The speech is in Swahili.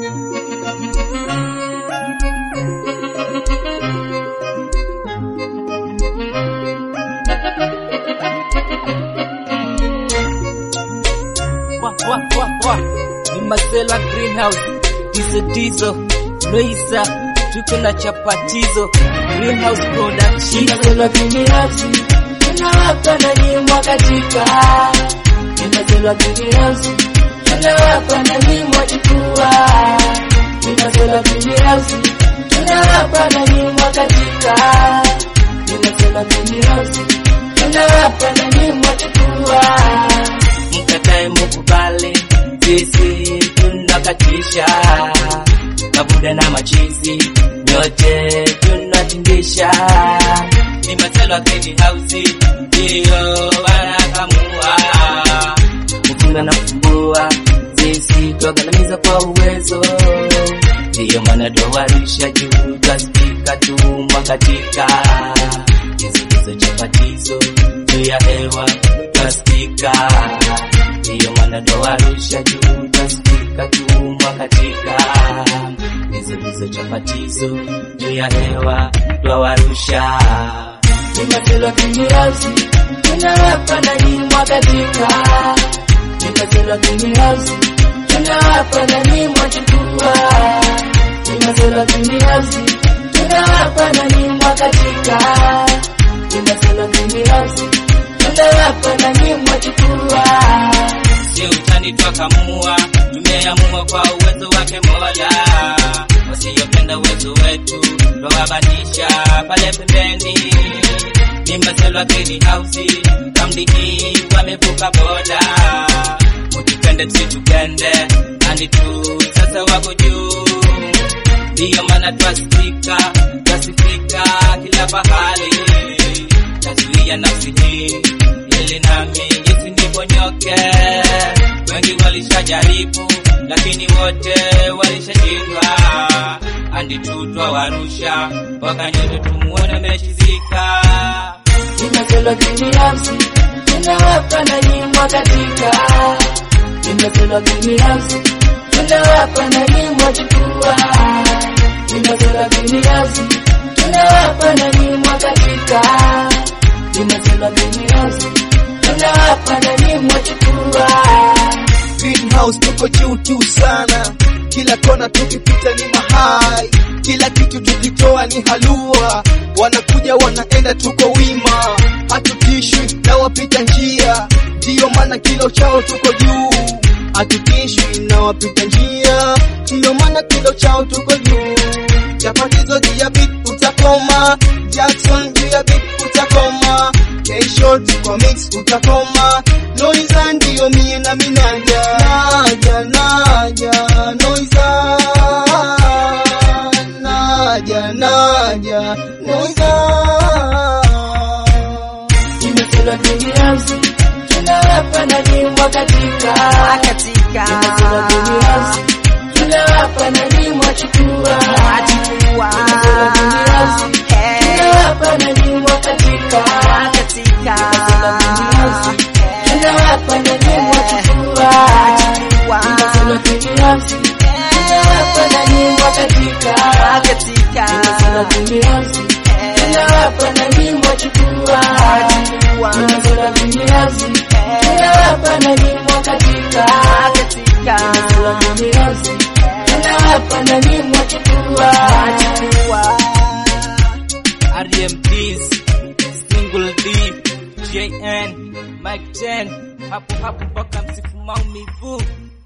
Ni Marcella Greenhouse, Diesel, Loisa, tuko na chapatizo, Greenhouse Production. Marcella Greenhouse, tunawapa na nyimbo katika. Marcella Greenhouse, tunawapa na nyimbo chukua. Marcella Greenhouse, tunawapa na nyimbo katika. Marcella Greenhouse, tunawapa na nyimbo chukua. Mkatae mukubali, sisi tunakatisha. Mabuda na machizi, nyote tunatingisha. Ni Marcella Greenhouse, ndio wanakamua. Mfunga na kumbua, sisi tuagandamiza kwa uwezo. Ndio maana tuwarisha juu, tuaspika tumwa katika. Hizo chapatizo, juu ya hewa, tuaspika. Ndio maana tuwarusha juu, tuaspika tumwa katika. Hizo chapatizo, juu ya hewa, tuwarusha. Ni Marcella Greenhouse, tunawapa na nyimbo katika. Ni Marcella Greenhouse, tunawapa na nyimbo chukua. Ni Marcella Greenhouse, tunawapa na nyimbo katika. Ni Marcella Greenhouse, tunawapa na nyimbo chukua. Si utani twakamua, tumeamua kwa uwezo wake Mola. Wasiyopenda uwezo wetu, twawabanisha pale pembeni. Ni Marcella Greenhouse, kamdiki wamevuka boda. Utupende tusitupende, nani tu sasa wako juu. Ndio maana twasifika kila pahali. Nazuia nafsi hii, ili nami nisiniponyoke. Wengi walishajaribu, lakini wote walishashindwa. Andi tu twawarusha, wakanyote tumuone meshizika. Ni Marcella Greenhouse, tunawapa na nyimbo katika. Ni Marcella Greenhouse, tunawapa na nyimbo chukua. Ni Marcella Greenhouse, tunawapa na nyimbo katika. Ni Marcella Greenhouse, tunawapa na nyimbo chukua. Greenhouse tuko juu sana, kila kona tukipita ni mahai, kila kitu tukitoa ni halua. Wanakuja wanaenda tuko wima, hatutishwi na wapita njia. Ndio maana kilo chao tuko juu, hatutishwi na wapita njia. Ndio maana kilo chao tuko juu. Chapatizo juu ya beat utakoma, Jackson juu ya beat utakoma, K-Shot kwa mix utakoma. Loisa ndio mie na minaja, naja Loisa, naja Loisa. Ni Marcella Greenhouse, tunawapa na nyimbo katika. Ni Marcella Greenhouse, tunawapa na nyimbo chukua. Ni Marcella Greenhouse, tunawapa na nyimbo katika. Ni Marcella Greenhouse, tunawapa na nyimbo chukua. Ni Marcella Greenhouse, tunawapa na nyimbo katika. Ni Marcella Greenhouse, tunawapa na nyimbo chukua. Ni Marcella Greenhouse, tunawapa na nyimbo katika. Ni Marcella Greenhouse, tunawapa na nyimbo chukua. RMDs, Single D, JN, Mike 10, hapo mpaka msifu maumivu.